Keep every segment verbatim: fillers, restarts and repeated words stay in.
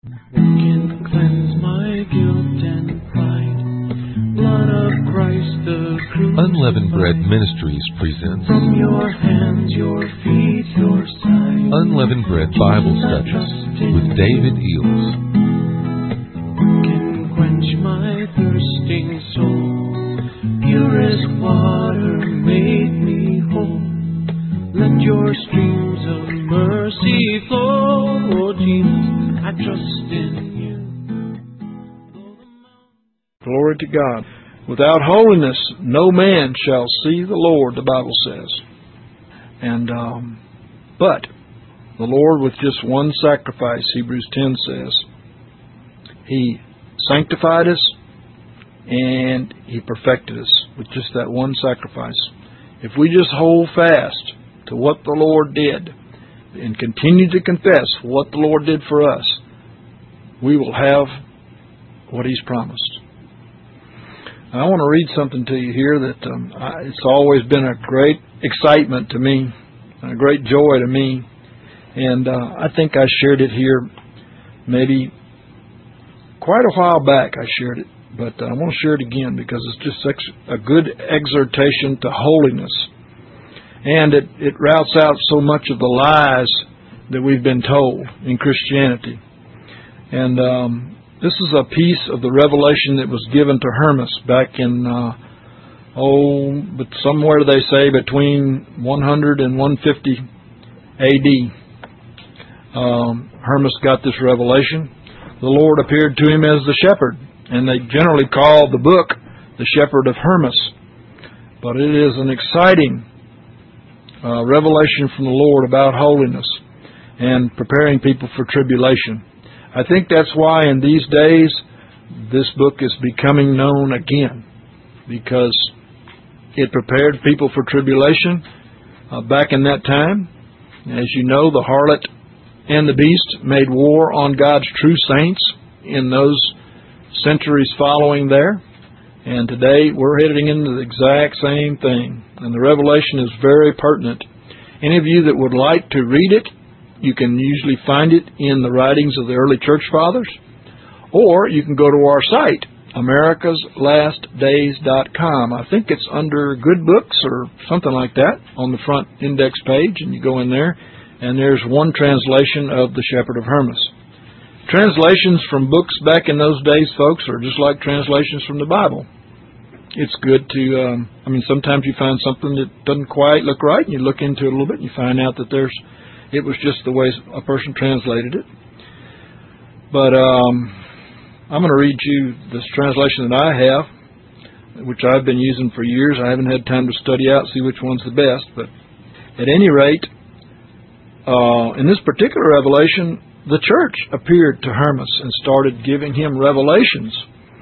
Who can cleanse my guilt and pride? Blood of Christ the crucified. Unleavened Bread Ministries presents From your hands, your feet, your side. Unleavened Bread Bible Studies with David Eels. Who can quench my thirsting soul? Purest water make me whole. Let your streams of mercy flow. Oh Jesus, I trust in you. Glory to God. Without holiness, no man shall see the Lord, the Bible says. And, um, but the Lord with just one sacrifice, Hebrews ten says, He sanctified us and He perfected us with just that one sacrifice. If we just hold fast to what the Lord did and continue to confess what the Lord did for us, we will have what He's promised. I want to read something to you here that um, I, it's always been a great excitement to me, a great joy to me, and uh, I think I shared it here maybe quite a while back. I shared it, but uh, I want to share it again because it's just such a good exhortation to holiness, and it, it routes out so much of the lies that we've been told in Christianity. And um, this is a piece of the revelation that was given to Hermas back in, uh, oh, but somewhere they say between one hundred and one fifty A D. Um, Hermas got this revelation. The Lord appeared to him as the shepherd, and they generally call the book The Shepherd of Hermas. But it is an exciting uh, revelation from the Lord about holiness and preparing people for tribulation. I think that's why in these days this book is becoming known again, because it prepared people for tribulation uh, back in that time. As you know, the harlot and the beast made war on God's true saints in those centuries following there. And today we're heading into the exact same thing. And the revelation is very pertinent. Any of you that would like to read it, you can usually find it in the writings of the early church fathers, or you can go to our site, americas last days dot com. I think it's under Good Books or something like that on the front index page, and you go in there, and there's one translation of The Shepherd of Hermas. Translations from books back in those days, folks, are just like translations from the Bible. It's good to, um, I mean, sometimes you find something that doesn't quite look right, and you look into it a little bit, and you find out that there's It was just the way a person translated it. But um, I'm going to read you this translation that I have, which I've been using for years. I haven't had time to study out, see which one's the best. But at any rate, uh, in this particular revelation, the church appeared to Hermas and started giving him revelations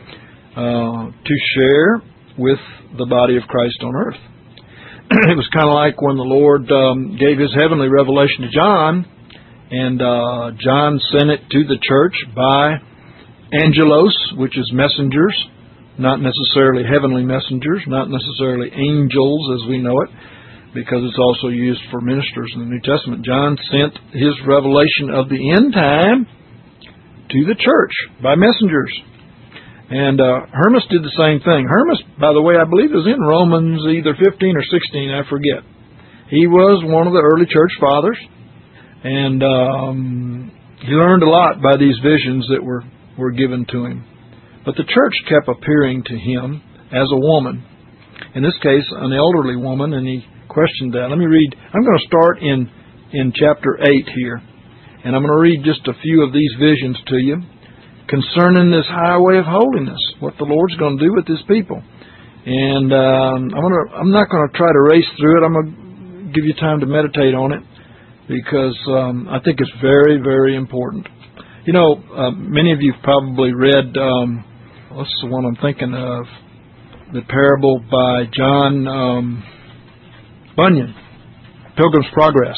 uh, to share with the body of Christ on earth. It was kind of like when the Lord um, gave His heavenly revelation to John, and uh, John sent it to the church by angelos, which is messengers, not necessarily heavenly messengers, not necessarily angels as we know it, because it's also used for ministers in the New Testament. John sent his revelation of the end time to the church by messengers. And uh, Hermas did the same thing. Hermas, by the way, I believe is in Romans either fifteen or sixteen, I forget. He was one of the early church fathers, and um, he learned a lot by these visions that were, were given to him. But the church kept appearing to him as a woman, in this case, an elderly woman, and he questioned that. Let me read. I'm going to start in, in chapter eight here, and I'm going to read just a few of these visions to you concerning this highway of holiness, what the Lord's going to do with His people. And um, I'm, gonna, I'm not going to try to race through it. I'm going to give you time to meditate on it, because um, I think it's very, very important. You know, uh, many of you have probably read, um, what's the one I'm thinking of, the parable by John um, Bunyan, Pilgrim's Progress.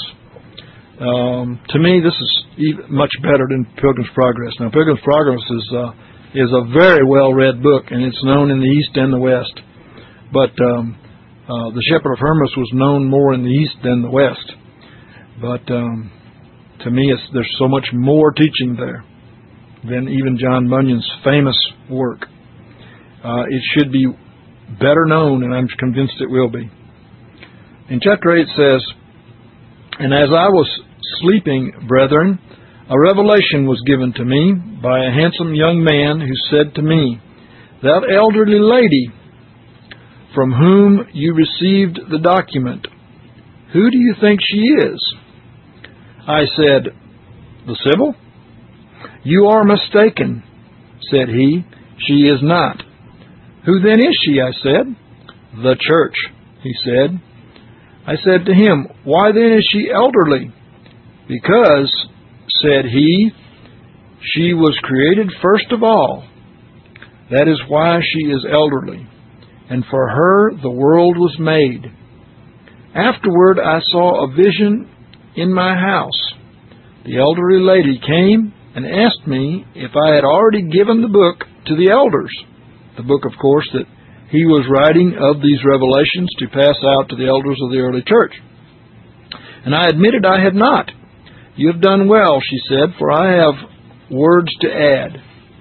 Um, to me, this is even much better than Pilgrim's Progress. Now, Pilgrim's Progress is uh, is a very well-read book, and it's known in the East and the West. But um, uh, The Shepherd of Hermas was known more in the East than the West. But um, to me, it's, there's so much more teaching there. than even John Bunyan's famous work. Uh, it should be better known, and I'm convinced it will be. In chapter eight it says, "And as I was sleeping, brethren, a revelation was given to me by a handsome young man who said to me, That elderly lady from whom you received the document, who do you think she is? I said, The Sibyl? You are mistaken, said he. She is not. Who then is she? I said. The church, he said. I said to him, Why then is she elderly? Because, said he, she was created first of all. That is why she is elderly. And for her the world was made. Afterward I saw a vision in my house. The elderly lady came and asked me if I had already given the book to the elders. The book, of course, that he was writing of these revelations to pass out to the elders of the early church. And I admitted I had not. You have done well, she said, for I have words to add.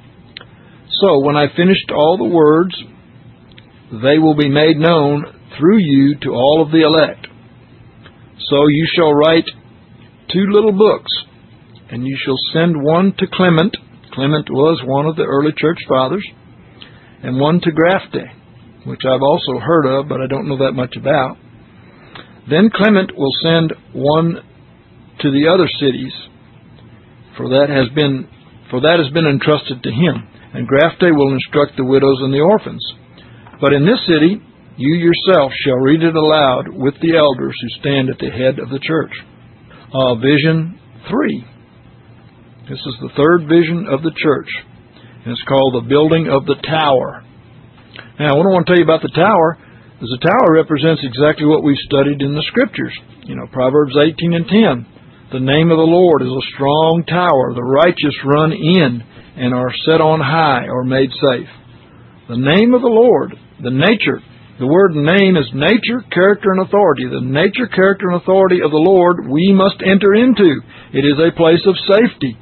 So when I finished all the words, they will be made known through you to all of the elect. So you shall write two little books, and you shall send one to Clement. Clement was one of the early church fathers, and one to Grafte, which I've also heard of, but I don't know that much about. Then Clement will send one to the other cities, for that has been for that has been entrusted to him, and Grafte will instruct the widows and the orphans. But in this city you yourself shall read it aloud with the elders who stand at the head of the church." Uh, vision three. This is the third vision of the church, and it's called the building of the tower. Now, what I want to tell you about the tower is the tower represents exactly what we've studied in the Scriptures. You know, Proverbs eighteen and ten. The name of the Lord is a strong tower. The righteous run in and are set on high or made safe. The name of the Lord, the nature, the word name is nature, character, and authority. The nature, character, and authority of the Lord we must enter into. It is a place of safety.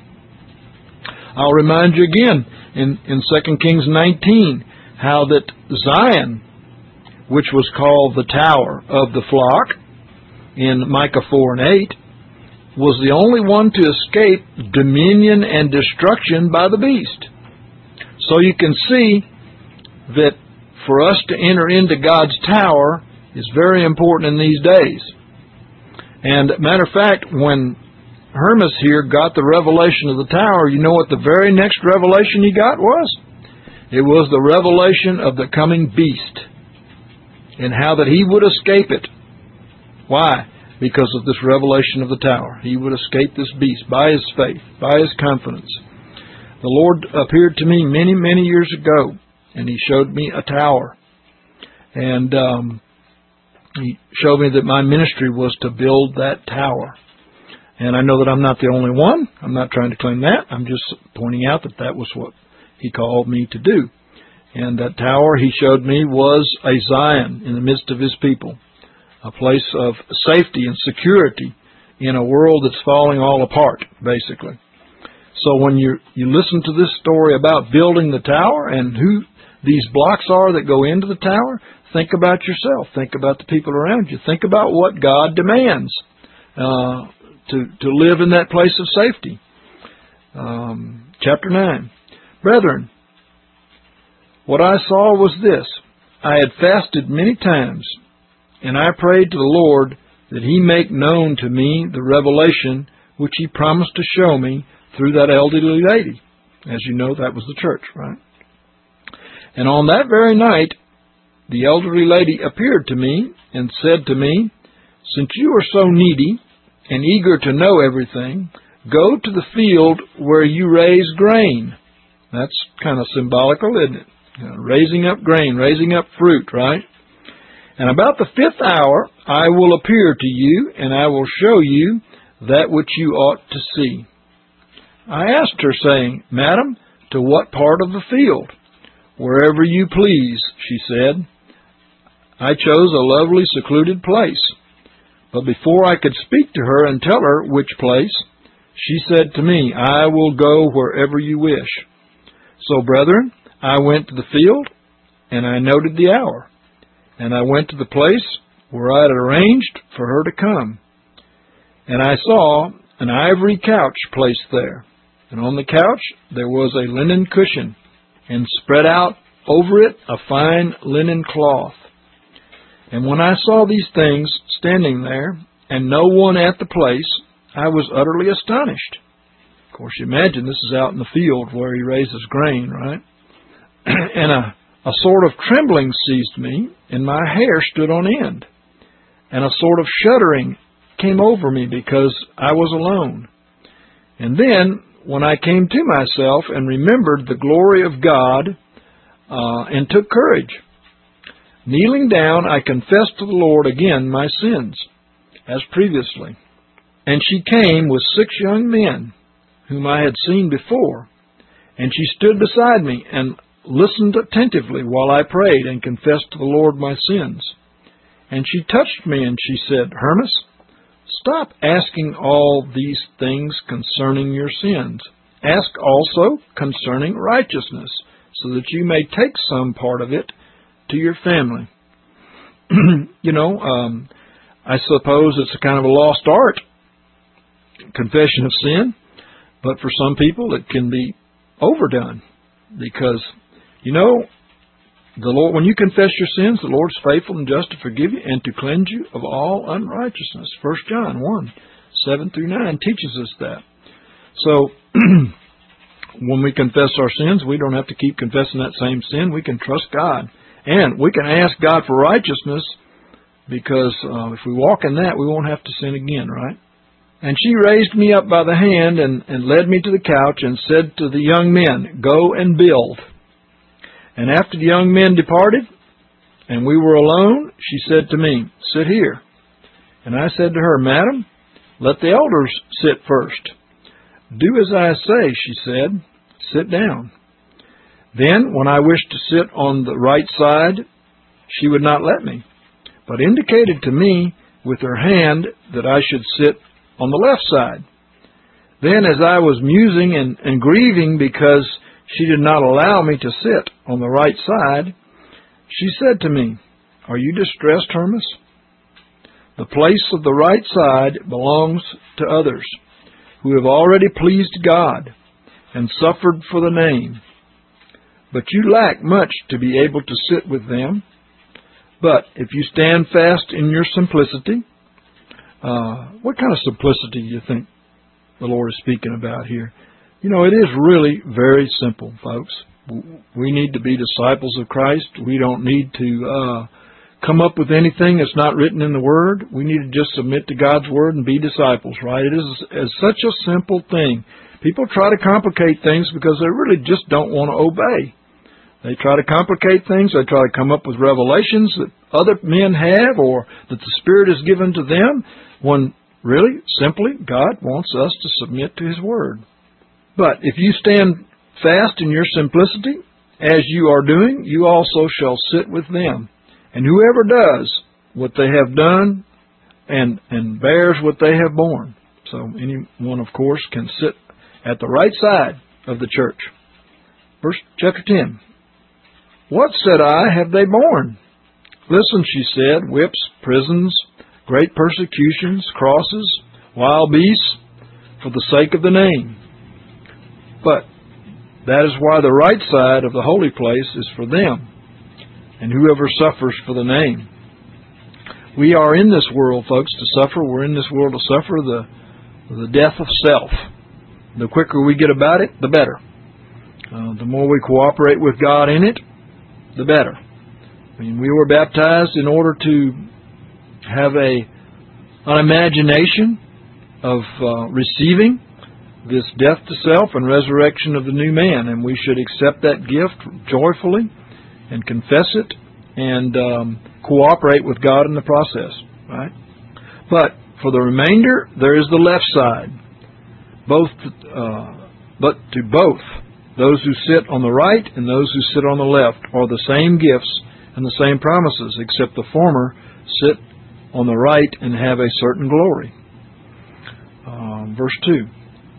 I'll remind you again in, in Second Kings nineteen how that Zion, which was called the Tower of the Flock in Micah four and eight, was the only one to escape dominion and destruction by the beast. So you can see that for us to enter into God's tower is very important in these days. And matter of fact, when Hermas here got the revelation of the tower, you know what the very next revelation he got was? It was the revelation of the coming beast and how that he would escape it. Why? Because of this revelation of the tower. He would escape this beast by his faith, by his confidence. The Lord appeared to me many, many years ago, and He showed me a tower. And um, He showed me that my ministry was to build that tower. And I know that I'm not the only one. I'm not trying to claim that. I'm just pointing out that that was what He called me to do. And that tower He showed me was a Zion in the midst of His people. A place of safety and security in a world that's falling all apart, basically. So when you you listen to this story about building the tower and who these blocks are that go into the tower, think about yourself. Think about the people around you. Think about what God demands uh, to, to live in that place of safety. Um, chapter nine. Brethren, what I saw was this. I had fasted many times, and I prayed to the Lord that He make known to me the revelation which He promised to show me through that elderly lady. As you know, that was the church, right? And on that very night, the elderly lady appeared to me and said to me, "Since you are so needy and eager to know everything, go to the field where you raise grain." That's kind of symbolical, isn't it? You know, raising up grain, raising up fruit, right? "And about the fifth hour I will appear to you, and I will show you that which you ought to see." I asked her, saying, "Madam, to what part of the field?" "Wherever you please," she said. I chose a lovely secluded place. But before I could speak to her and tell her which place, She said to me, I will go wherever you wish. So, brethren, I went to the field, and I noted the hour. And I went to the place where I had arranged for her to come. And I saw an ivory couch placed there. And on the couch there was a linen cushion, and spread out over it a fine linen cloth. And when I saw these things standing there, and no one at the place, I was utterly astonished. Of course, you imagine this is out in the field where he raises grain, right? And a, a sort of trembling seized me, and my hair stood on end. And a sort of shuddering came over me because I was alone. And then, when I came to myself and remembered the glory of God, uh, and took courage, kneeling down, I confessed to the Lord again my sins, as previously. And she came with six young men, whom I had seen before, and she stood beside me and listened attentively while I prayed and confessed to the Lord my sins. And she touched me, and she said, Hermas, stop asking all these things concerning your sins. Ask also concerning righteousness, so that you may take some part of it to your family. You know, um, I suppose it's a kind of a lost art, confession of sin, but for some people it can be overdone, because, you know, the Lord, when you confess your sins, the Lord's faithful and just to forgive you and to cleanse you of all unrighteousness. First John one, seven through nine teaches us that. So, when we confess our sins, we don't have to keep confessing that same sin. We can trust God. And we can ask God for righteousness, because uh, if we walk in that, we won't have to sin again, right? And she raised me up by the hand and, and led me to the couch and said to the young men, Go and build. And after the young men departed, and we were alone, she said to me, Sit here. And I said to her, Madam, let the elders sit first. Do as I say, she said. Sit down. Then, when I wished to sit on the right side, she would not let me, but indicated to me with her hand that I should sit on the left side. Then, as I was musing and, and grieving because she did not allow me to sit on the right side, she said to me, Are you distressed, Hermas? The place of the right side belongs to others, who have already pleased God and suffered for the name. But you lack much to be able to sit with them. But if you stand fast in your simplicity, uh, what kind of simplicity do you think the Lord is speaking about here? You know, it is really very simple, folks. We need to be disciples of Christ. We don't need to uh, come up with anything that's not written in the Word. We need to just submit to God's Word and be disciples, right? It is, is such a simple thing. People try to complicate things because they really just don't want to obey. They try to complicate things. They try to come up with revelations that other men have or that the Spirit has given to them, when really, simply, God wants us to submit to His Word. But if you stand fast in your simplicity, as you are doing, you also shall sit with them. And whoever does what they have done and, and bears what they have borne. So anyone, of course, can sit at the right side of the church. Verse chapter ten. What, said I, have they borne? Listen, she said, whips, prisons, great persecutions, crosses, wild beasts, for the sake of the name. But that is why the right side of the holy place is for them, and whoever suffers for the name. We are in this world, folks, to suffer. We're in this world to suffer the, the death of self. The quicker we get about it, the better. Uh, the more we cooperate with God in it, the better. I mean, we were baptized in order to have a an imagination of uh, receiving this death to self and resurrection of the new man, and we should accept that gift joyfully and confess it and um, cooperate with God in the process, right? But for the remainder, there is the left side. Both, uh, but to both, those who sit on the right and those who sit on the left are the same gifts and the same promises, except the former sit on the right and have a certain glory. Um, verse two.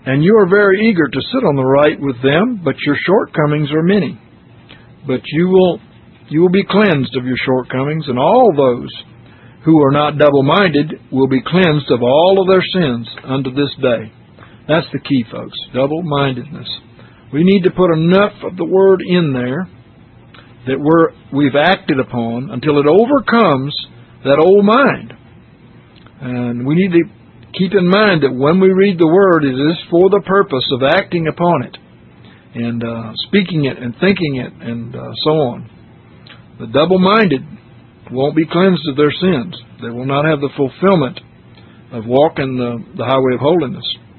And you are very eager to sit on the right with them, but your shortcomings are many. But you will you will be cleansed of your shortcomings, and all those who are not double-minded will be cleansed of all of their sins unto this day. That's the key, folks, double-mindedness. We need to put enough of the Word in there that we're, we've acted upon until it overcomes that old mind. And we need to keep in mind that when we read the Word, it is for the purpose of acting upon it and uh, speaking it and thinking it and uh, so on. The double-minded won't be cleansed of their sins. They will not have the fulfillment of walking the, the highway of holiness.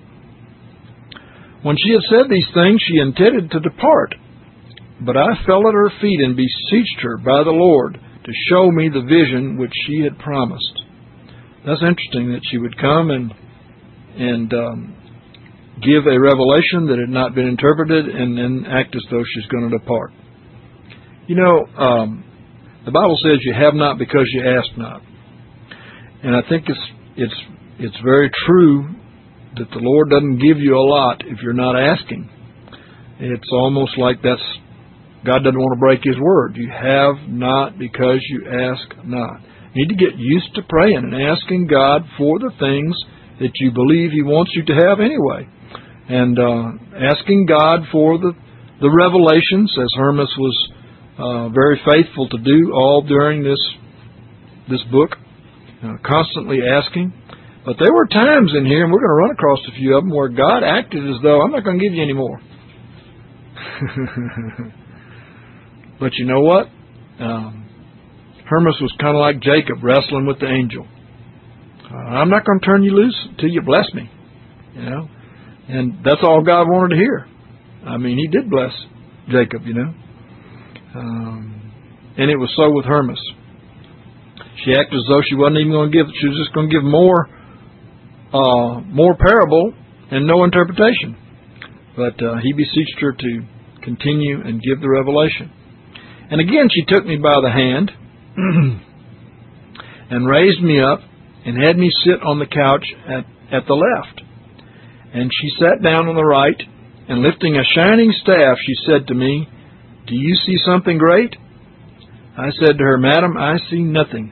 When she had said these things, she intended to depart. But I fell at her feet and beseeched her by the Lord to show me the vision which she had promised. That's interesting that she would come and and um, give a revelation that had not been interpreted and then act as though she's going to depart. You know, um, the Bible says you have not because you ask not. And I think it's it's it's very true that the Lord doesn't give you a lot if you're not asking. It's almost like that's God doesn't want to break His word. You have not because you ask not. You need to get used to praying and asking God for the things that you believe He wants you to have anyway. And uh, asking God for the, the revelations, as Hermas was uh, very faithful to do all during this this book, uh, constantly asking. But there were times in here, and we're going to run across a few of them, where God acted as though, I'm not going to give you any more. But you know what? Um, Hermas was kind of like Jacob wrestling with the angel. Uh, I'm not going to turn you loose until you bless me. You know? And that's all God wanted to hear. I mean, He did bless Jacob, you know. Um, and it was so with Hermas. She acted as though she wasn't even going to give, she was just going to give more, uh, more parable and no interpretation. But uh, he beseeched her to continue and give the revelation. And again she took me by the hand and raised me up and had me sit on the couch at, at the left. And she sat down on the right, and lifting a shining staff, she said to me, Do you see something great? I said to her, Madam, I see nothing.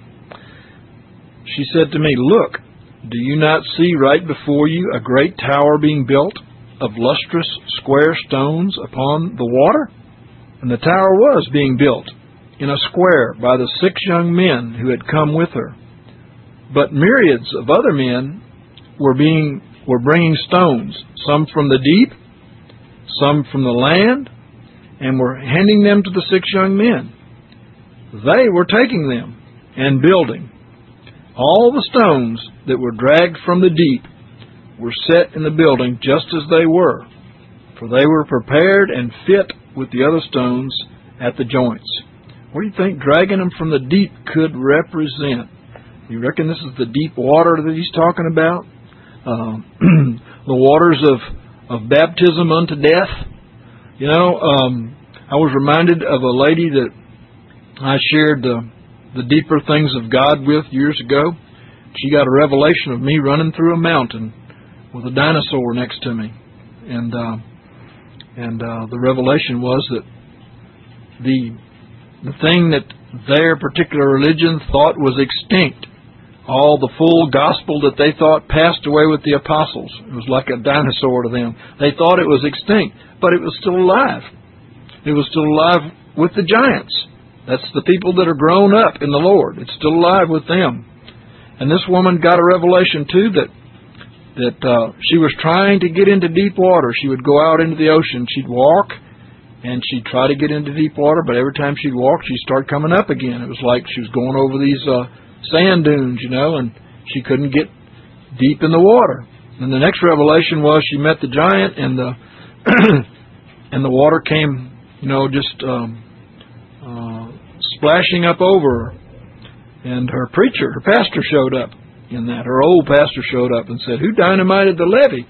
She said to me, Look, do you not see right before you a great tower being built of lustrous square stones upon the water? And the tower was being built in a square by the six young men who had come with her. But myriads of other men were being were bringing stones, some from the deep, some from the land, and were handing them to the six young men. They were taking them and building. All the stones that were dragged from the deep were set in the building just as they were, for they were prepared and fit with the other stones at the joints. What do you think dragging them from the deep could represent? You reckon this is the deep water that he's talking about? Uh, the waters of, of baptism unto death? You know, um, I was reminded of a lady that I shared the, the deeper things of God with years ago. She got a revelation of me running through a mountain with a dinosaur next to me. And uh, and uh, the revelation was that the the thing that their particular religion thought was extinct, all the full gospel that they thought passed away with the apostles. It was like a dinosaur to them. They thought it was extinct, but it was still alive. It was still alive with the giants. That's the people that are grown up in the Lord. It's still alive with them. And this woman got a revelation too that that uh, she was trying to get into deep water. She would go out into the ocean. She'd walk, and she'd try to get into deep water, but every time she'd walk, she'd start coming up again. It was like she was going over these uh, sand dunes, you know, and she couldn't get deep in the water. And the next revelation was she met the giant, and the and the water came, you know, just um, uh, splashing up over her. And her preacher, her pastor showed up in that. Her old pastor showed up and said, Who dynamited the levee?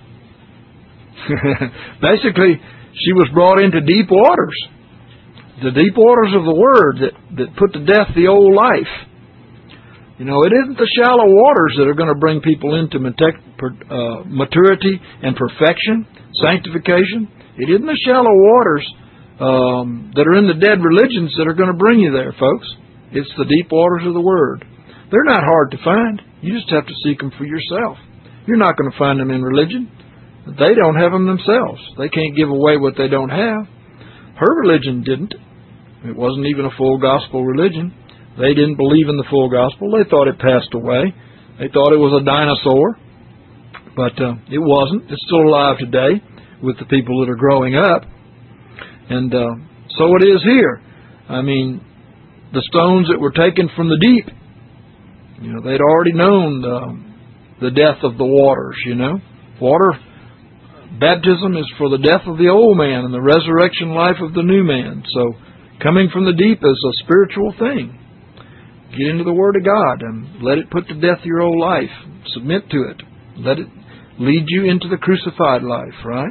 Basically, she was brought into deep waters. The deep waters of the Word that, that put to death the old life. You know, it isn't the shallow waters that are going to bring people into maturity and perfection, sanctification. It isn't the shallow waters um, that are in the dead religions that are going to bring you there, folks. It's the deep waters of the Word. They're not hard to find. You just have to seek them for yourself. You're not going to find them in religion. They don't have them themselves. They can't give away what they don't have. Her religion didn't. It wasn't even a full gospel religion. They didn't believe in the full gospel. They thought it passed away. They thought it was a dinosaur. But uh, it wasn't. It's still alive today with the people that are growing up. And uh, so it is here. I mean, the stones that were taken from the deep, you know, they'd already known the, the death of the waters, you know. Water, baptism is for the death of the old man and the resurrection life of the new man. So coming from the deep is a spiritual thing. Get into the Word of God and let it put to death your old life. Submit to it. Let it lead you into the crucified life, right?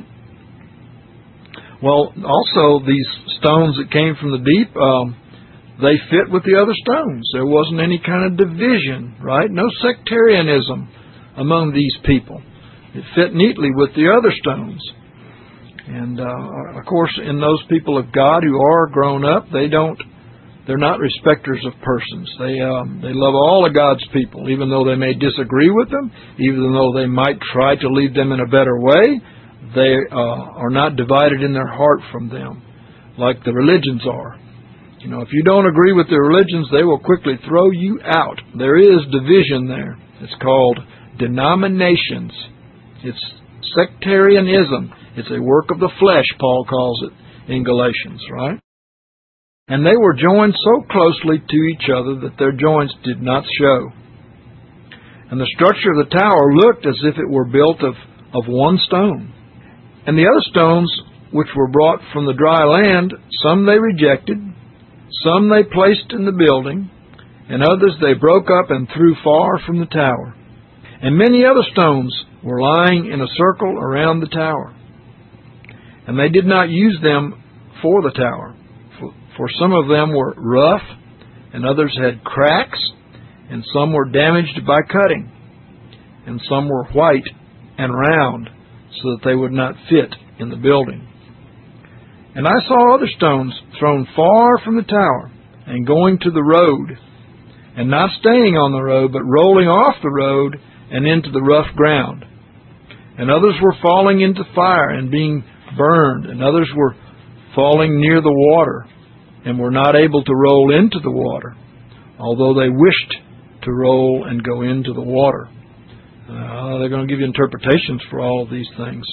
Well, also these stones that came from the deep, um, they fit with the other stones. There wasn't any kind of division, right? No sectarianism among these people. It fit neatly with the other stones. And, uh, of course, in those people of God who are grown up, they don't, they're not respecters of persons. They, um, they love all of God's people, even though they may disagree with them, even though they might try to lead them in a better way. They uh, are not divided in their heart from them like the religions are. You know, if you don't agree with the religions, they will quickly throw you out. There is division there. It's called denominations. It's sectarianism. It's a work of the flesh, Paul calls it in Galatians, right? And they were joined so closely to each other that their joints did not show. And the structure of the tower looked as if it were built of, of one stone. And the other stones which were brought from the dry land, some they rejected, some they placed in the building, and others they broke up and threw far from the tower. And many other stones were lying in a circle around the tower. And they did not use them for the tower, for, for some of them were rough, and others had cracks, and some were damaged by cutting, and some were white and round, so that they would not fit in the building. And I saw other stones thrown far from the tower, and going to the road, and not staying on the road, but rolling off the road and into the rough ground. And others were falling into fire and being burned, and others were falling near the water, and were not able to roll into the water, although they wished to roll and go into the water. Uh, they're going to give you interpretations for all of these things.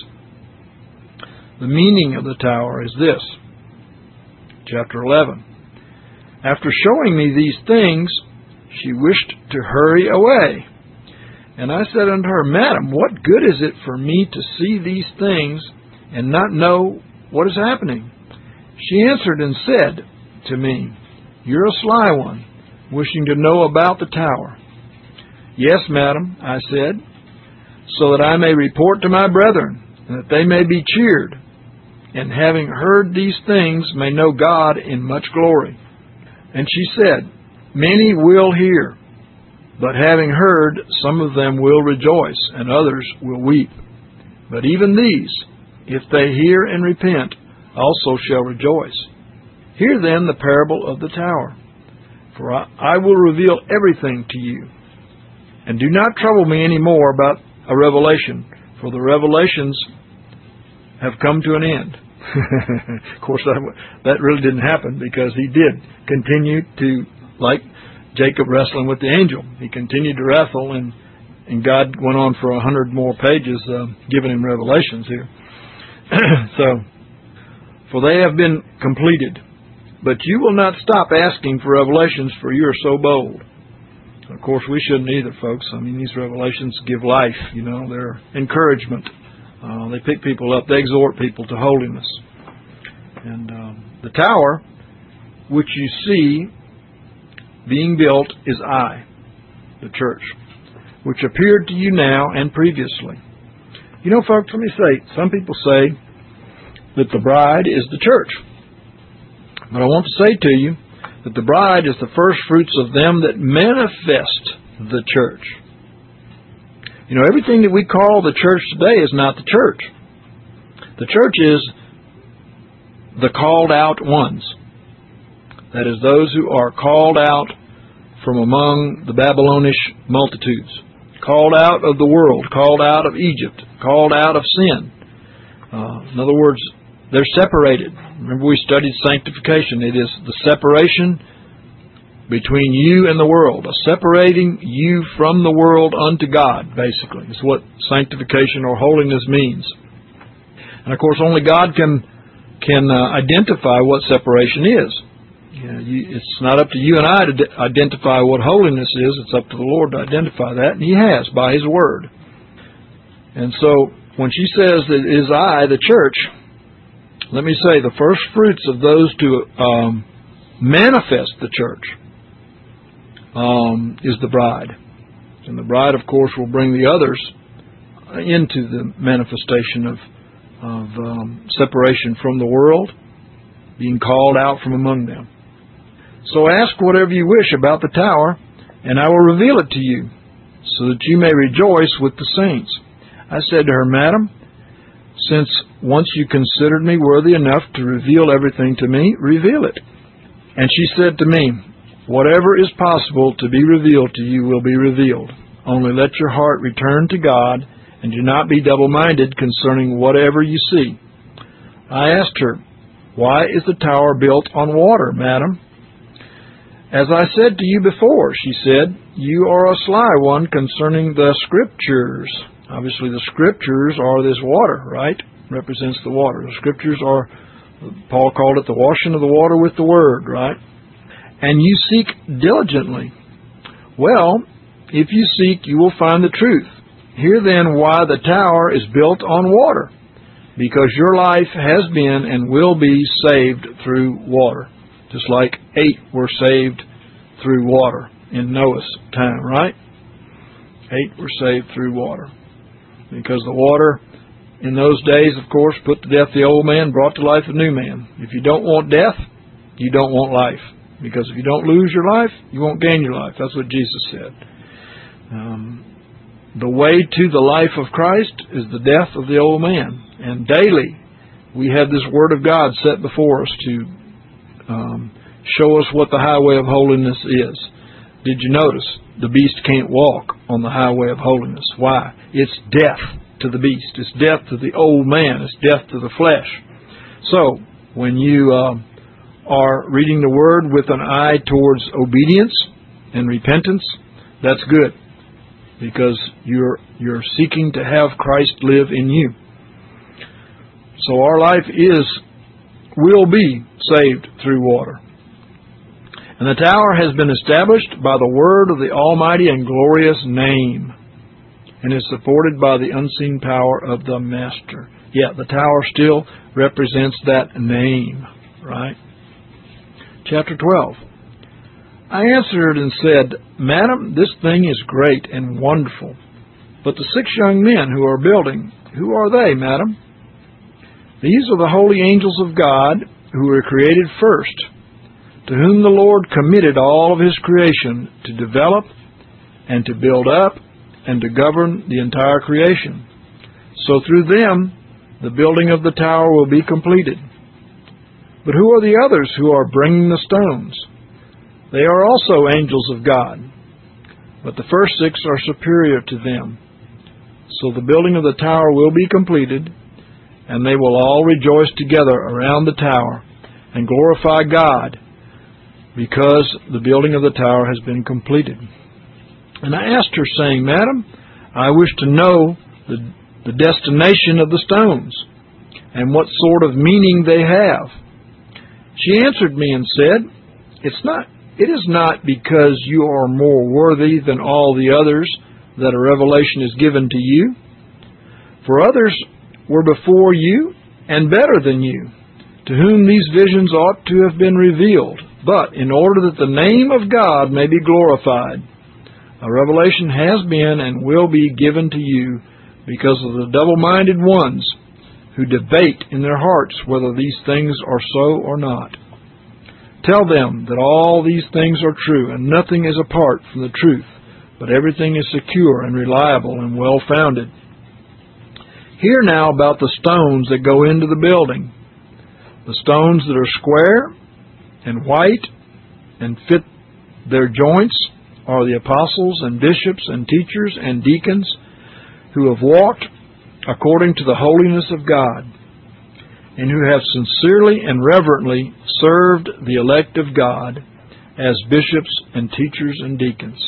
The meaning of the tower is this. Chapter eleven. After showing me these things, she wished to hurry away. And I said unto her, Madam, what good is it for me to see these things and not know what is happening? She answered and said to me, You're a sly one, wishing to know about the tower. Yes, madam, I said, so that I may report to my brethren, and that they may be cheered, and having heard these things may know God in much glory. And she said, Many will hear, but having heard, some of them will rejoice, and others will weep. But even these, if they hear and repent, also shall rejoice. Hear then the parable of the tower, for I, I will reveal everything to you. And do not trouble me any more about a revelation, for the revelations have come to an end. Of course, that, that really didn't happen, because he did continue to, like Jacob wrestling with the angel, he continued to wrestle, and, and God went on for a hundred more pages uh, giving him revelations here. So, for they have been completed. But you will not stop asking for revelations, for you are so bold. Of course, we shouldn't either, folks. I mean, these revelations give life, you know. They're encouragement. Uh, they pick people up. They exhort people to holiness. And um, the tower, which you see being built, is I, the church, which appeared to you now and previously. You know, folks, let me say, some people say that the bride is the church. But I want to say to you that the bride is the first fruits of them that manifest the church. You know, everything that we call the church today is not the church. The church is the called out ones. That is, those who are called out from among the Babylonish multitudes. Called out of the world, called out of Egypt, called out of sin. Uh, in other words, they're separated. Remember, we studied sanctification. It is the separation between you and the world, a separating you from the world unto God, basically, is what sanctification or holiness means. And of course, only God can can uh, identify what separation is. You know, you, it's not up to you and I to d- identify what holiness is. It's up to the Lord to identify that, and He has by His Word. And so, when she says that it is I, the church, let me say the first fruits of those to um, manifest the church um, is the bride. And the bride, of course, will bring the others into the manifestation of, of um, separation from the world, being called out from among them. So ask whatever you wish about the tower, and I will reveal it to you, so that you may rejoice with the saints. I said to her, Madam, since once you considered me worthy enough to reveal everything to me, reveal it. And she said to me, whatever is possible to be revealed to you will be revealed. Only let your heart return to God, and do not be double-minded concerning whatever you see. I asked her, why is the tower built on water, madam? As I said to you before, she said, you are a sly one concerning the Scriptures. Obviously, the Scriptures are this water, right? Represents the water. The Scriptures are, Paul called it the washing of the water with the Word, right? And you seek diligently. Well, if you seek, you will find the truth. Hear then why the tower is built on water. Because your life has been and will be saved through water. Just like eight were saved through water in Noah's time, right? Eight were saved through water. Because the water in those days, of course, put to death the old man, brought to life the new man. If you don't want death, you don't want life. Because if you don't lose your life, you won't gain your life. That's what Jesus said. Um, the way to the life of Christ is the death of the old man. And daily, we have this Word of God set before us to um, show us what the highway of holiness is. Did you notice? The beast can't walk on the highway of holiness. Why? It's death to the beast. It's death to the old man. It's death to the flesh. So, when you uh, are reading the Word with an eye towards obedience and repentance, that's good. Because you're you're seeking to have Christ live in you. So our life is, will be saved through water. And the tower has been established by the word of the almighty and glorious name, and is supported by the unseen power of the Master. Yeah, the tower still represents that name, right? Chapter twelve. I answered and said, Madam, this thing is great and wonderful. But the six young men who are building, who are they, madam? These are the holy angels of God who were created first, to whom the Lord committed all of His creation to develop and to build up and to govern the entire creation. So through them, the building of the tower will be completed. But who are the others who are bringing the stones? They are also angels of God, but the first six are superior to them. So the building of the tower will be completed, and they will all rejoice together around the tower and glorify God, because the building of the tower has been completed. And I asked her, saying, Madam, I wish to know the, the destination of the stones, and what sort of meaning they have. She answered me and said, It's not It is not because you are more worthy than all the others that a revelation is given to you. For others were before you and better than you, to whom these visions ought to have been revealed. But in order that the name of God may be glorified, a revelation has been and will be given to you because of the double-minded ones who debate in their hearts whether these things are so or not. Tell them that all these things are true, and nothing is apart from the truth. but everything is secure and reliable and well-founded. Hear now about the stones that go into the building. The stones that are square and white and fit their joints are the apostles and bishops and teachers and deacons who have walked according to the holiness of God, and who have sincerely and reverently served the elect of God as bishops and teachers and deacons.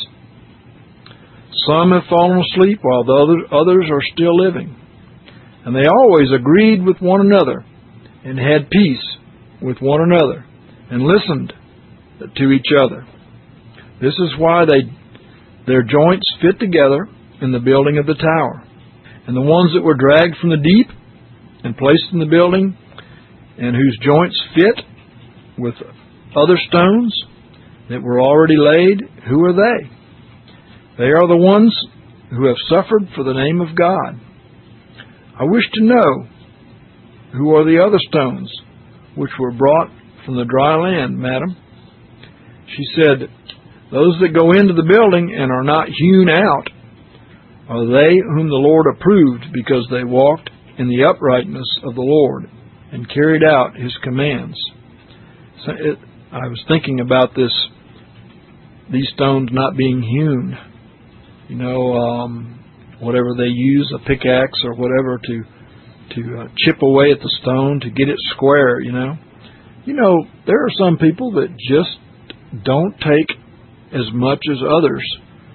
Some have fallen asleep while the others are still living, and they always agreed with one another and had peace with one another and listened to each other. This is why they their joints fit together in the building of the tower. And the ones that were dragged from the deep and placed in the building, and whose joints fit with other stones that were already laid, who are they? They are the ones who have suffered for the name of God. I wish to know, who are the other stones which were brought from the dry land, madam? She said, those that go into the building and are not hewn out are they whom the Lord approved, because they walked in the uprightness of the Lord and carried out His commands. So it, I was thinking about this, these stones not being hewn. You know, um, whatever they use, a pickaxe or whatever, to to uh, chip away at the stone to get it square, you know. You know, there are some people that just don't take as much as others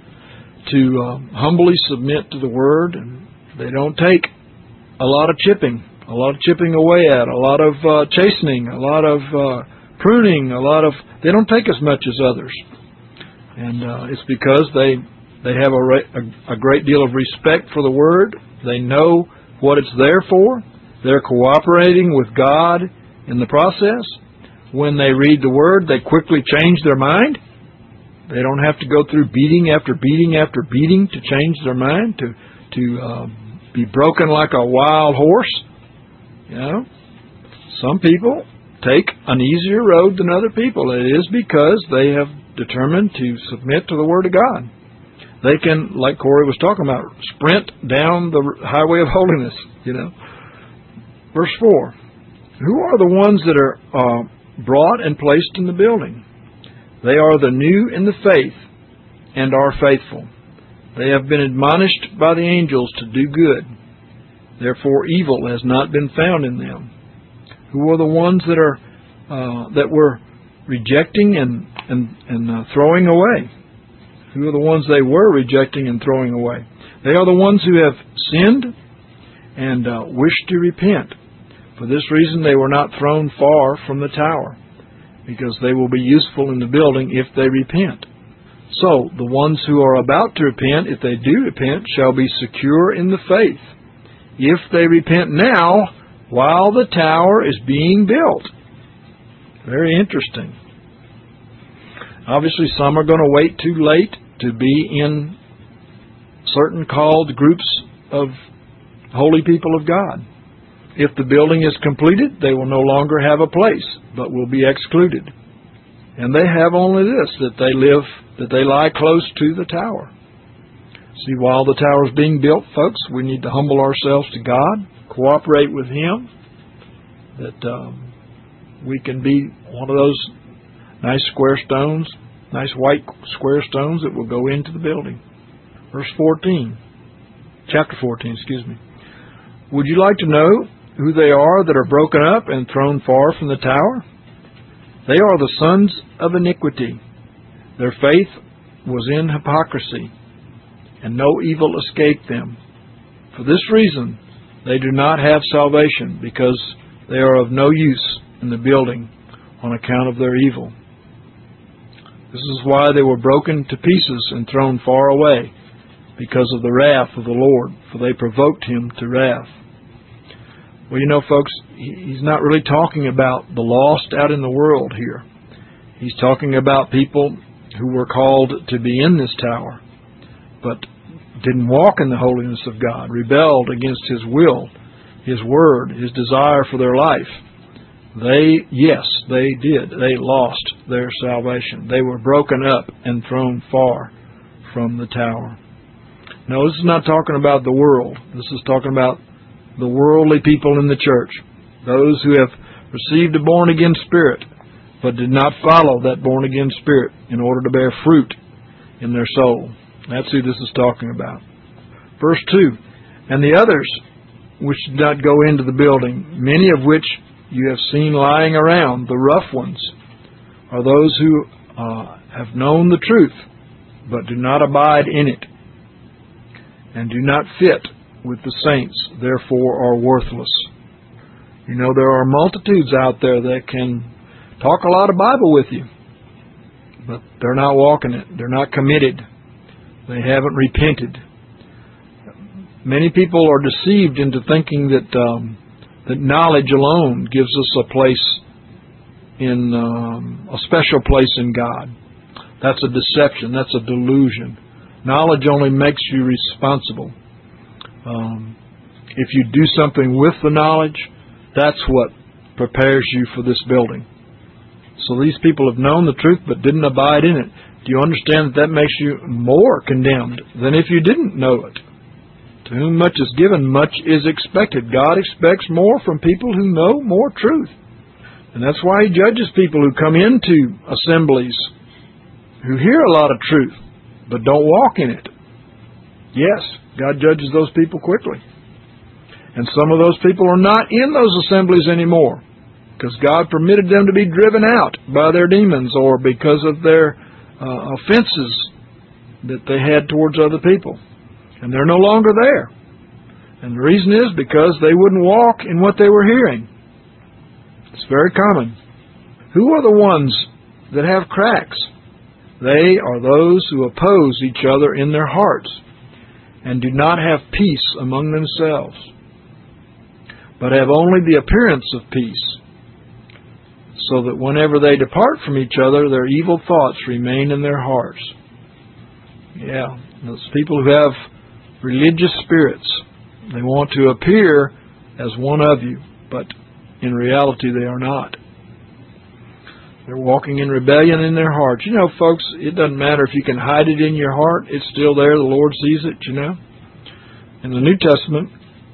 to uh, humbly submit to the Word, and they don't take a lot of chipping, a lot of chipping away at, a lot of uh, chastening, a lot of uh, pruning, a lot of, they don't take as much as others. And uh, it's because they they have a, a, a great deal of respect for the Word. They know what it's there for. They're cooperating with God in the process. When they read the Word, they quickly change their mind. They don't have to go through beating after beating after beating to change their mind, to to uh, be broken like a wild horse. You know, some people take an easier road than other people. It is because they have determined to submit to the Word of God. They can, like Corey was talking about, sprint down the highway of holiness. You know, verse four. Who are the ones that are uh, brought and placed in the building? They are the new in the faith and are faithful. They have been admonished by the angels to do good. Therefore evil has not been found in them. Who are the ones that are uh, that were rejecting and and, and uh, throwing away? Who are the ones they were rejecting and throwing away? They are the ones who have sinned and uh, wish to repent. For this reason they were not thrown far from the tower, because they will be useful in the building if they repent. So, the ones who are about to repent, if they do repent, shall be secure in the faith, if they repent now, while the tower is being built. Very interesting. Obviously, some are going to wait too late to be in certain called groups of holy people of God. If the building is completed, they will no longer have a place, but will be excluded. And they have only this, that they live, that they lie close to the tower. See, while the tower is being built, folks, we need to humble ourselves to God, cooperate with Him, that um, we can be one of those nice square stones, nice white square stones that will go into the building. Verse fourteen, chapter fourteen, excuse me. Would you like to know who they are that are broken up and thrown far from the tower? They are the sons of iniquity. Their faith was in hypocrisy, and no evil escaped them. For this reason, they do not have salvation, because they are of no use in the building on account of their evil. This is why they were broken to pieces and thrown far away, because of the wrath of the Lord, for they provoked Him to wrath. Well, you know, folks, He's not really talking about the lost out in the world here. He's talking about people who were called to be in this tower, but didn't walk in the holiness of God, rebelled against His will, His word, His desire for their life. They, yes, they did. They lost their salvation. They were broken up and thrown far from the tower. No, this is not talking about the world. This is talking about the worldly people in the church. Those who have received a born-again spirit, but did not follow that born-again spirit in order to bear fruit in their soul. That's who this is talking about. Verse two, and the others which did not go into the building, many of which you have seen lying around, the rough ones, are those who uh, have known the truth, but do not abide in it, and do not fit with the saints, therefore are worthless. You know, there are multitudes out there that can talk a lot of Bible with you, but they're not walking it. They're not committed. They haven't repented. Many people are deceived into thinking that um, that knowledge alone gives us a place in um, a special place in God. That's a deception. That's a delusion. Knowledge only makes you responsible. Um, if you do something with the knowledge, that's what prepares you for this building. So these people have known the truth but didn't abide in it. Do you understand that that makes you more condemned than if you didn't know it? To whom much is given, much is expected. God expects more from people who know more truth. And that's why He judges people who come into assemblies who hear a lot of truth but don't walk in it. Yes, God judges those people quickly. And some of those people are not in those assemblies anymore because God permitted them to be driven out by their demons or because of their uh, offenses that they had towards other people. And they're no longer there. And the reason is because they wouldn't walk in what they were hearing. It's very common. Who are the ones that have cracks? They are those who oppose each other in their hearts and do not have peace among themselves, but have only the appearance of peace, so that whenever they depart from each other, their evil thoughts remain in their hearts. Yeah, those people who have religious spirits, they want to appear as one of you, but in reality they are not. They're walking in rebellion in their hearts. You know, folks, it doesn't matter if you can hide it in your heart. It's still there. The Lord sees it, you know. In the New Testament,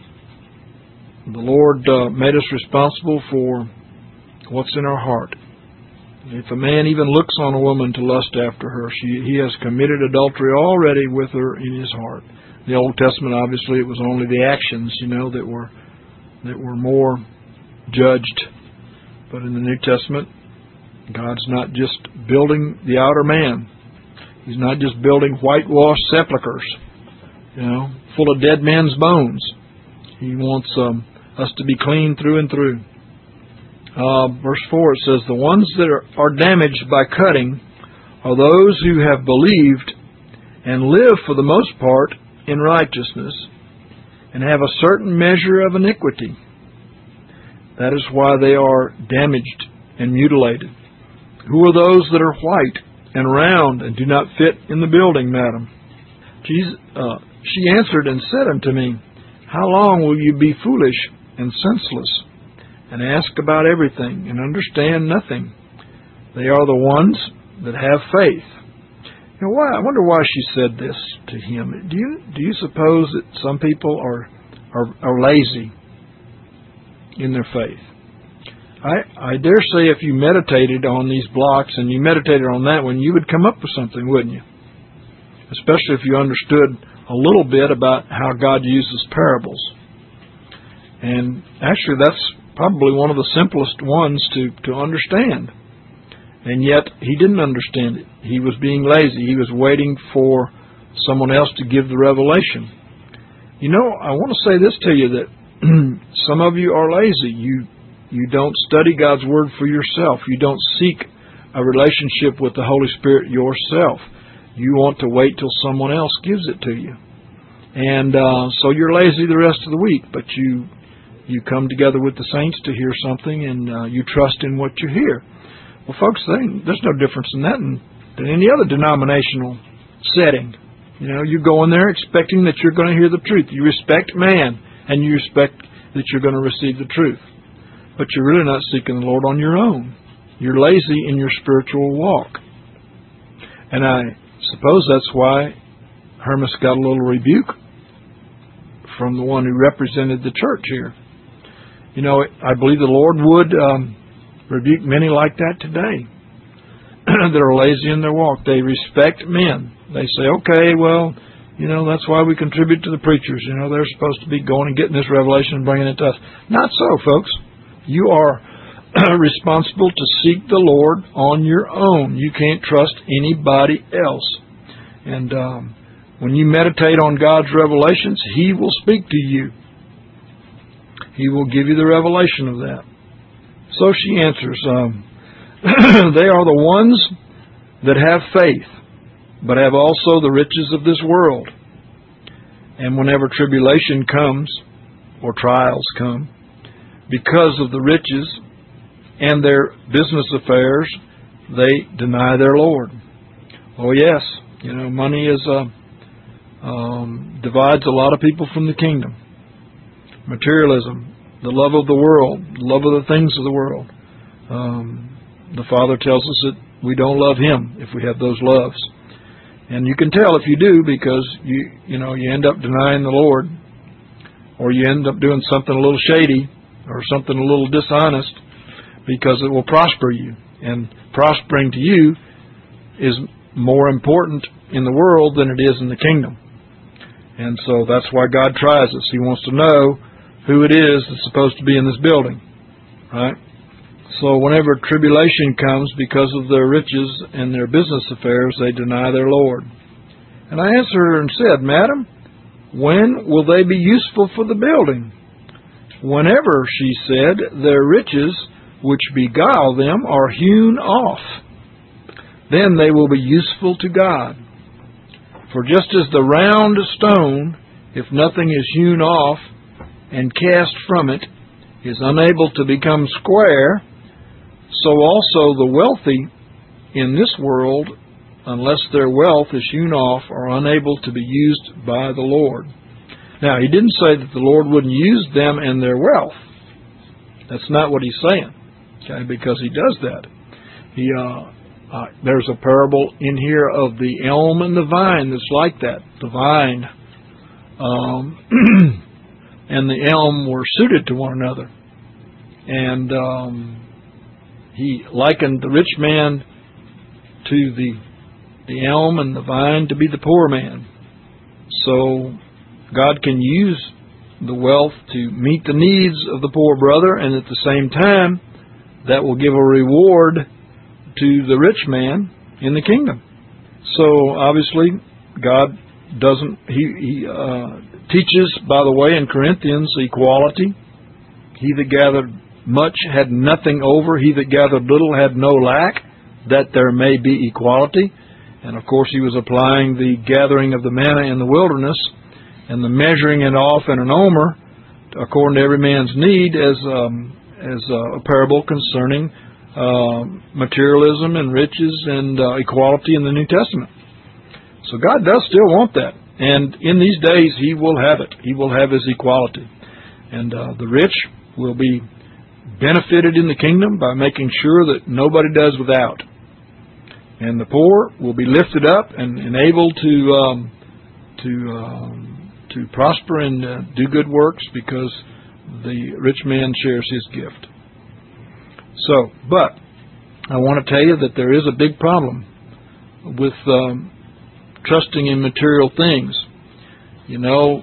the Lord uh, made us responsible for what's in our heart. If a man even looks on a woman to lust after her, she, he has committed adultery already with her in his heart. In the Old Testament, obviously, it was only the actions, you know, that were that were more judged. But in the New Testament, God's not just building the outer man. He's not just building whitewashed sepulchres, you know, full of dead men's bones. He wants um, us to be clean through and through. Uh, verse four, it says, the ones that are, are damaged by cutting are those who have believed and live for the most part in righteousness and have a certain measure of iniquity. That is why they are damaged and mutilated. Who are those that are white and round and do not fit in the building, madam? Jesus, uh, she answered and said unto me, how long will you be foolish and senseless, and ask about everything, and understand nothing? They are the ones that have faith. You know, why? I wonder why she said this to him. Do you do you suppose that some people are are, are lazy in their faith? I, I dare say if you meditated on these blocks and you meditated on that one, you would come up with something, wouldn't you? Especially if you understood a little bit about how God uses parables. And actually that's probably one of the simplest ones to, to understand. And yet he didn't understand it. He was being lazy. He was waiting for someone else to give the revelation. You know, I want to say this to you, that some of you are lazy. You You don't study God's Word for yourself. You don't seek a relationship with the Holy Spirit yourself. You want to wait till someone else gives it to you. And uh, so you're lazy the rest of the week, but you you come together with the saints to hear something, and uh, you trust in what you hear. Well, folks, there's no difference in that than, than any other denominational setting. You know, you go in there expecting that you're going to hear the truth. You respect man, and you respect that you're going to receive the truth. But you're really not seeking the Lord on your own. You're lazy in your spiritual walk. And I suppose that's why Hermas got a little rebuke from the one who represented the church here. You know, I believe the Lord would um, rebuke many like that today that are lazy in their walk. They respect men. They say, okay, well, you know, that's why we contribute to the preachers. You know, they're supposed to be going and getting this revelation and bringing it to us. Not so, folks. You are responsible to seek the Lord on your own. You can't trust anybody else. And um, when you meditate on God's revelations, He will speak to you. He will give you the revelation of that. So she answers, um, they are the ones that have faith, but have also the riches of this world. And whenever tribulation comes, or trials come, because of the riches and their business affairs, they deny their Lord. Oh yes, you know, money is uh, um, divides a lot of people from the kingdom. Materialism, the love of the world, the love of the things of the world. Um, the Father tells us that we don't love Him if we have those loves. And you can tell if you do, because you you know you end up denying the Lord, or you end up doing something a little shady or something a little dishonest, because it will prosper you. And prospering to you is more important in the world than it is in the kingdom. And so that's why God tries us. He wants to know who it is that's supposed to be in this building, right? So whenever tribulation comes because of their riches and their business affairs, they deny their Lord. And I answered her and said, Madam, when will they be useful for the building? Whenever, she said, their riches which beguile them are hewn off, then they will be useful to God. For just as the round stone, if nothing is hewn off and cast from it, is unable to become square, so also the wealthy in this world, unless their wealth is hewn off, are unable to be used by the Lord. Now, he didn't say that the Lord wouldn't use them and their wealth. That's not what he's saying, okay, because he does that. He, uh, uh, there's a parable in here of the elm and the vine that's like that. The vine um, and the elm were suited to one another. And um, he likened the rich man to the the elm and the vine to be the poor man. So God can use the wealth to meet the needs of the poor brother, and at the same time, that will give a reward to the rich man in the kingdom. So obviously, God doesn't, he, he uh, teaches, by the way, in Corinthians, equality. He that gathered much had nothing over. He that gathered little had no lack, that there may be equality. And of course, he was applying the gathering of the manna in the wilderness and the measuring it off in an omer, according to every man's need, as um, as uh, a parable concerning uh, materialism and riches and uh, equality in the New Testament. So God does still want that. And in these days, He will have it. He will have His equality. And uh, the rich will be benefited in the kingdom by making sure that nobody does without. And the poor will be lifted up and enabled to um, to um, to prosper and uh, do good works, because the rich man shares his gift. So, but I want to tell you that there is a big problem with um, trusting in material things. You know,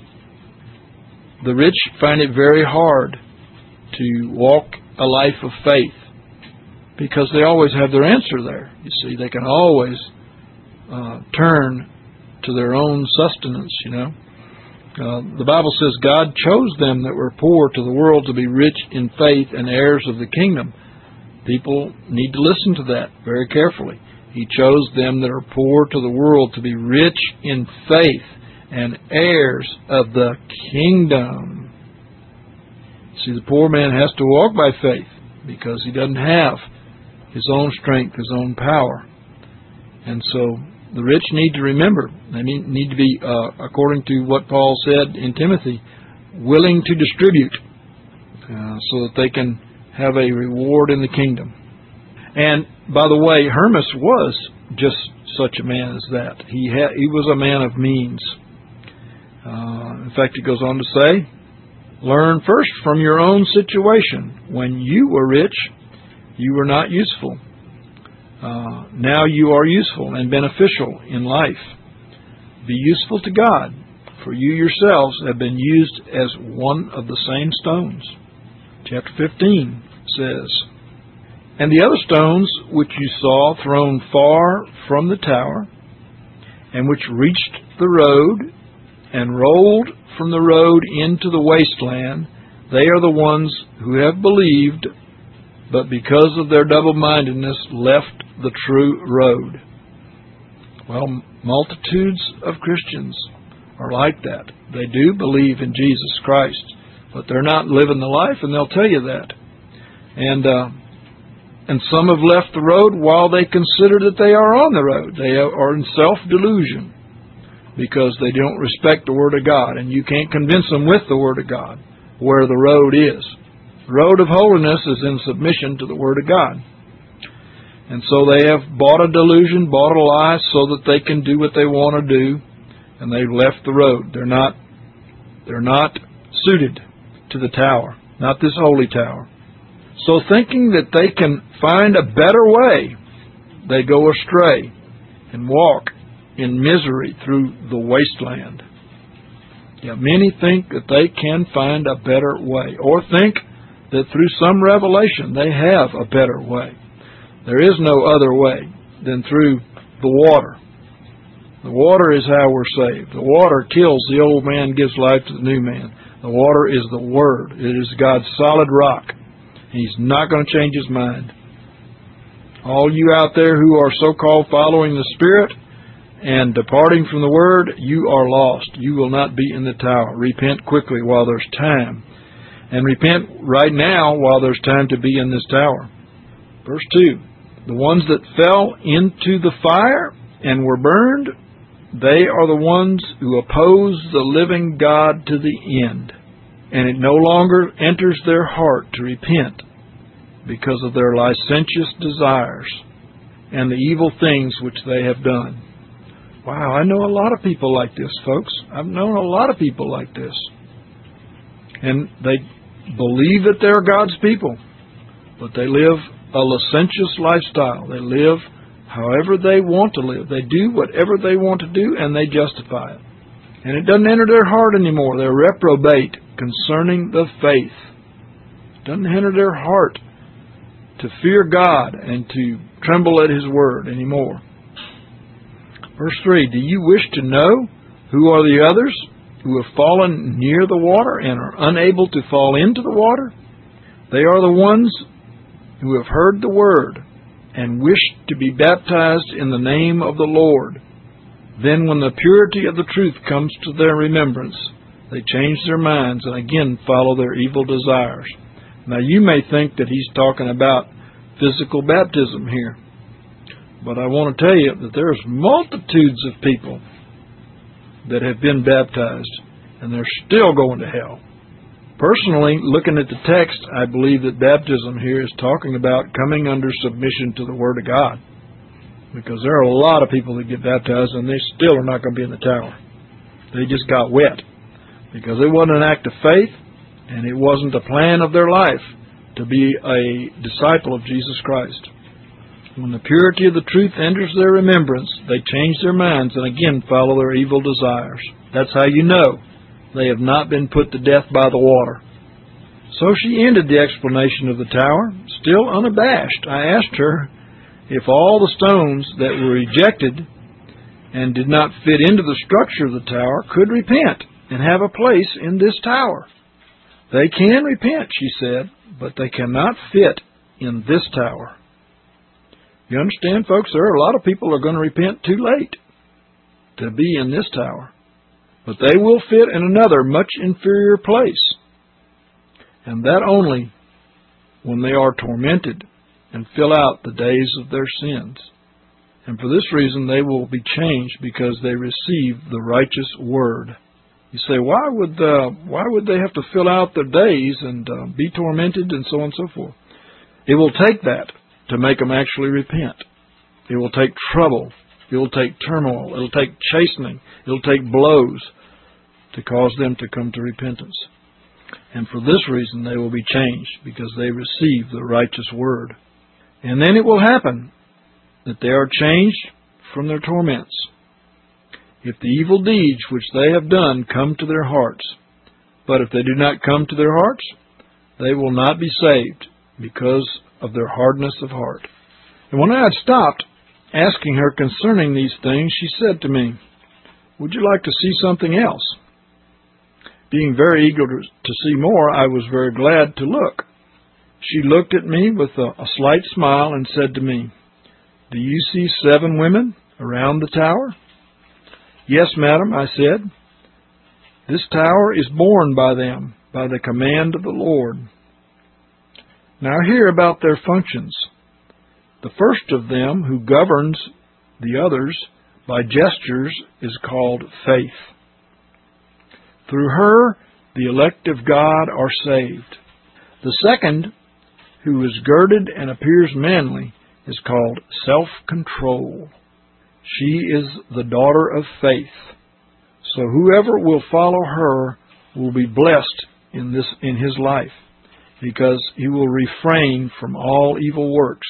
the rich find it very hard to walk a life of faith, because they always have their answer there. You see, they can always uh, turn to their own sustenance, you know. Uh, the Bible says God chose them that were poor to the world to be rich in faith and heirs of the kingdom. People need to listen to that very carefully. He chose them that are poor to the world to be rich in faith and heirs of the kingdom. See, the poor man has to walk by faith, because he doesn't have his own strength, his own power. And so the rich need to remember, they need, need to be, uh, according to what Paul said in Timothy, willing to distribute uh, so that they can have a reward in the kingdom. And, by the way, Hermas was just such a man as that. He ha- he was a man of means. Uh, in fact, he goes on to say, learn first from your own situation. When you were rich, you were not useful. Uh, now you are useful and beneficial in life. Be useful to God, for you yourselves have been used as one of the same stones. Chapter fifteen says, and the other stones which you saw thrown far from the tower, and which reached the road, and rolled from the road into the wasteland, they are the ones who have believed, but because of their double-mindedness left the true road. Well, multitudes of Christians are like that. They do believe in Jesus Christ, but they're not living the life, and they'll tell you that. And uh, and some have left the road while they consider that they are on the road. They are in self-delusion, because they don't respect the Word of God, and you can't convince them with the Word of God where the road is. The road of holiness is in submission to the Word of God. And so they have bought a delusion, bought a lie, so that they can do what they want to do, and they've left the road. They're not, they're not suited to the tower, not this holy tower. So thinking that they can find a better way, they go astray and walk in misery through the wasteland. Yeah, many think that they can find a better way, or think that through some revelation they have a better way. There is no other way than through the water. The water is how we're saved. The water kills the old man, gives life to the new man. The water is the Word. It is God's solid rock. He's not going to change His mind. All you out there who are so-called following the Spirit and departing from the Word, you are lost. You will not be in the tower. Repent quickly while there's time. And repent right now while there's time to be in this tower. Verse two, the ones that fell into the fire and were burned, they are the ones who oppose the living God to the end. And it no longer enters their heart to repent because of their licentious desires and the evil things which they have done. Wow, I know a lot of people like this, folks. I've known a lot of people like this. And they believe that they're God's people, but they live a licentious lifestyle. They live however they want to live. They do whatever they want to do, and they justify it. And it doesn't enter their heart anymore. They're reprobate concerning the faith. It doesn't enter their heart to fear God and to tremble at His word anymore. Verse three, do you wish to know who are the others who have fallen near the water and are unable to fall into the water? They are the ones who have heard the word and wish to be baptized in the name of the Lord. Then when the purity of the truth comes to their remembrance, they change their minds and again follow their evil desires. Now you may think that he's talking about physical baptism here, but I want to tell you that there's multitudes of people that have been baptized and they're still going to hell. Personally, looking at the text, I believe that baptism here is talking about coming under submission to the Word of God. Because there are a lot of people that get baptized and they still are not going to be in the tower. They just got wet. Because it wasn't an act of faith, and it wasn't the plan of their life to be a disciple of Jesus Christ. When the purity of the truth enters their remembrance, they change their minds and again follow their evil desires. That's how you know they have not been put to death by the water. So she ended the explanation of the tower, still unabashed. I asked her if all the stones that were rejected and did not fit into the structure of the tower could repent and have a place in this tower. They can repent, she said, but they cannot fit in this tower. You understand, folks, there are a lot of people who are going to repent too late to be in this tower. But they will fit in another much inferior place. And that only when they are tormented and fill out the days of their sins. And for this reason they will be changed, because they receive the righteous word. You say, why would uh, why would they have to fill out their days and uh, be tormented and so on and so forth? It will take that to make them actually repent. It will take trouble It'll take turmoil. It'll take chastening. It'll take blows to cause them to come to repentance. And for this reason they will be changed, because they receive the righteous word. And then it will happen that they are changed from their torments. If the evil deeds which they have done come to their hearts, but if they do not come to their hearts, they will not be saved because of their hardness of heart. And when I had stopped asking her concerning these things, she said to me, "Would you like to see something else?" Being very eager to see more, I was very glad to look. She looked at me with a, a slight smile and said to me, "Do you see seven women around the tower?" "Yes, madam," I said. "This tower is borne by them, by the command of the Lord." Now hear about their functions. The first of them, who governs the others by gestures, is called faith. Through her, the elect of God are saved. The second, who is girded and appears manly, is called self-control. She is the daughter of faith. So whoever will follow her will be blessed in this in his life, because he will refrain from all evil works,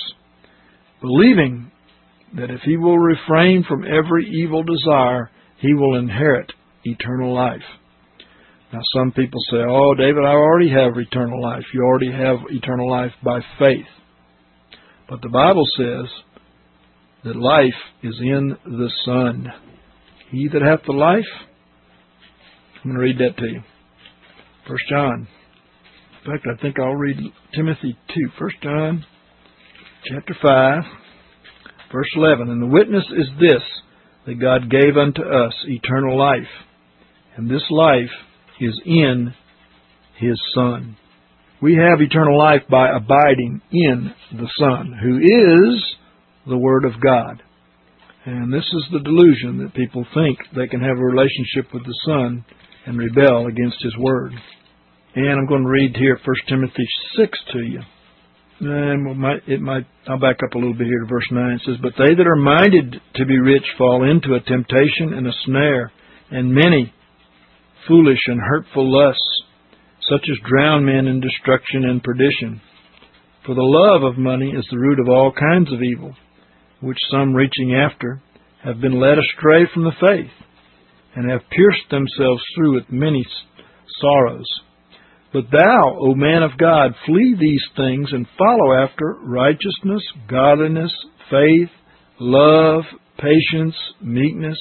believing that if he will refrain from every evil desire, he will inherit eternal life. Now some people say, "Oh, David, I already have eternal life." You already have eternal life by faith. But the Bible says that life is in the Son. He that hath the life, I'm going to read that to you. First John. In fact, I think I'll read Timothy two. First John chapter five, verse eleven. "And the witness is this, that God gave unto us eternal life, and this life is in His Son." We have eternal life by abiding in the Son, who is the Word of God. And this is the delusion, that people think they can have a relationship with the Son and rebel against His Word. And I'm going to read here First Timothy six to you. And it might, it might, I'll back up a little bit here to verse nine. It says, "But they that are minded to be rich fall into a temptation and a snare, and many foolish and hurtful lusts, such as drown men in destruction and perdition. For the love of money is the root of all kinds of evil, which some reaching after have been led astray from the faith, and have pierced themselves through with many sorrows. But thou, O man of God, flee these things, and follow after righteousness, godliness, faith, love, patience, meekness.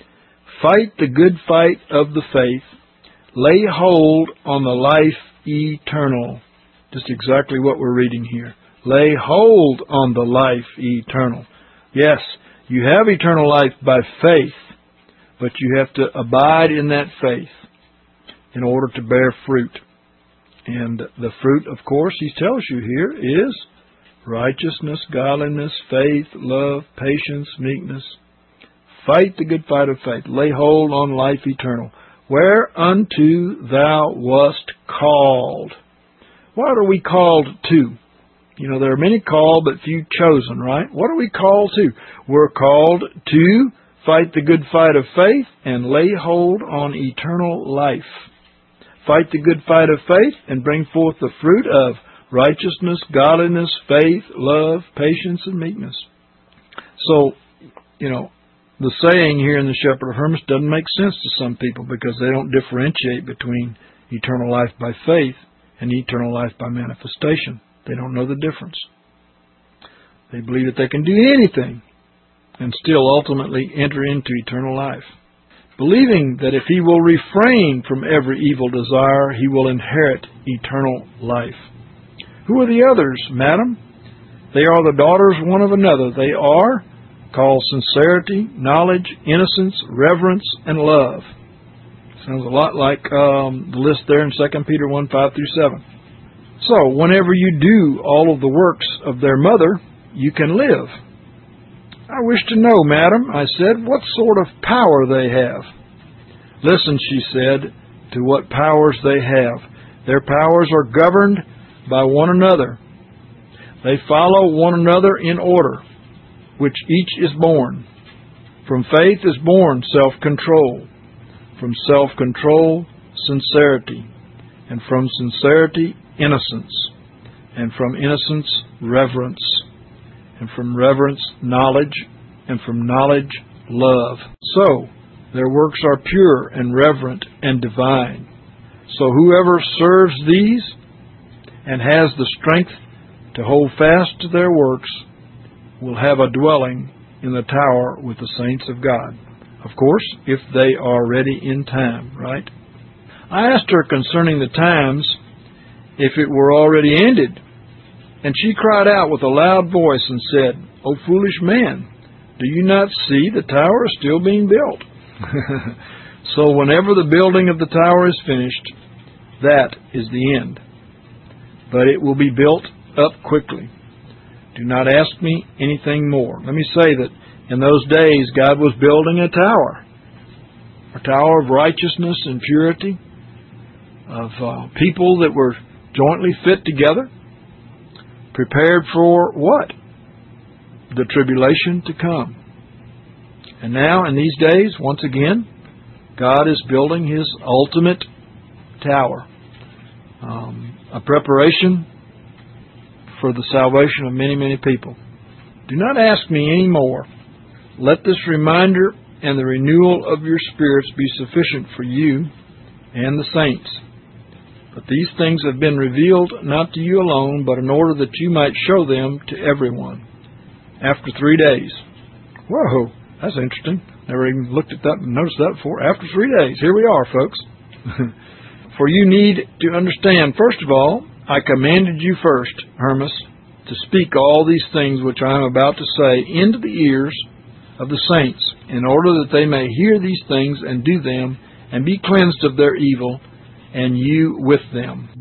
Fight the good fight of the faith. Lay hold on the life eternal." Just exactly what we're reading here. Lay hold on the life eternal. Yes, you have eternal life by faith, but you have to abide in that faith in order to bear fruit. And the fruit, of course, he tells you here, is righteousness, godliness, faith, love, patience, meekness. Fight the good fight of faith. Lay hold on life eternal, whereunto thou wast called. What are we called to? You know, there are many called, but few chosen, right? What are we called to? We're called to fight the good fight of faith and lay hold on eternal life. Fight the good fight of faith and bring forth the fruit of righteousness, godliness, faith, love, patience, and meekness. So, you know, the saying here in the Shepherd of Hermas doesn't make sense to some people, because they don't differentiate between eternal life by faith and eternal life by manifestation. They don't know the difference. They believe that they can do anything and still ultimately enter into eternal life, believing that if he will refrain from every evil desire, he will inherit eternal life. Who are the others, madam? They are the daughters one of another. They are called sincerity, knowledge, innocence, reverence, and love. Sounds a lot like um, the list there in Second Peter one, five through seven. So, whenever you do all of the works of their mother, you can live. I wish to know, madam, I said, what sort of power they have. Listen, she said, to what powers they have. Their powers are governed by one another. They follow one another in order, which each is born. From faith is born self-control. From self-control, sincerity. And from sincerity, innocence. And from innocence, reverence. And from reverence, knowledge. And from knowledge, love. So, their works are pure and reverent and divine. So whoever serves these and has the strength to hold fast to their works will have a dwelling in the tower with the saints of God. Of course, if they are ready in time, right? I asked her concerning the times if it were already ended. And she cried out with a loud voice and said, O foolish man, do you not see the tower is still being built? So whenever the building of the tower is finished, that is the end. But it will be built up quickly. Do not ask me anything more. Let me say that in those days God was building a tower. A tower of righteousness and purity, of uh, people that were jointly fit together, prepared for what? The tribulation to come. And now, in these days, once again, God is building His ultimate tower. Um, a preparation for the salvation of many, many people. Do not ask me any more. Let this reminder and the renewal of your spirits be sufficient for you and the saints. But these things have been revealed not to you alone, but in order that you might show them to everyone. After three days. Whoa, that's interesting. Never even looked at that and noticed that before. After three days. Here we are, folks. For you need to understand, first of all, I commanded you first, Hermas, to speak all these things which I am about to say into the ears of the saints, in order that they may hear these things and do them, and be cleansed of their evil, and you with them.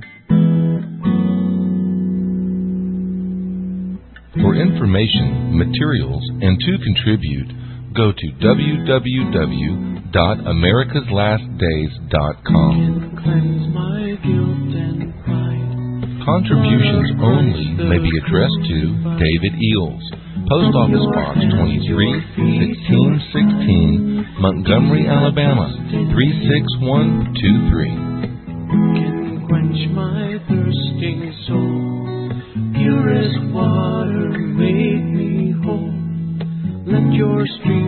For information, materials, and to contribute, go to w w w dot americas last days dot com. Contributions only may be addressed to David Eels, Post Office Box twenty-three, sixteen sixteen, Montgomery, Alabama, three six one two three. Can quench my thirsting soul, purest water made me whole. Let your stream